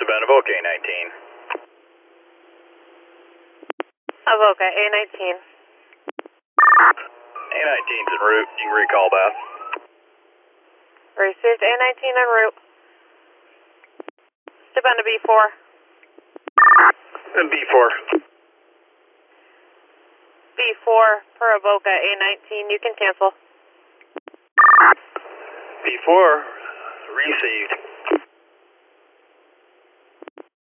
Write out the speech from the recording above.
about Avoca A19. Avoca A19. A19's en route. You can recall that. Received A19 en route. Step on to B4. And B4. B4 for Avoca A19. You can cancel. B4 received.